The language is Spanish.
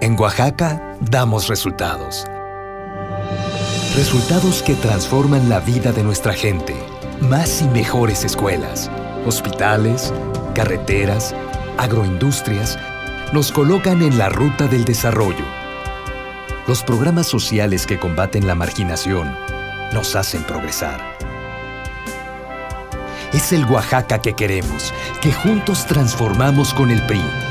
En Oaxaca damos resultados. Resultados que transforman la vida de nuestra gente. Más y mejores escuelas, hospitales, carreteras, agroindustrias, nos colocan en la ruta del desarrollo. Los programas sociales que combaten la marginación nos hacen progresar. Es el Oaxaca que queremos, que juntos transformamos con el PRI.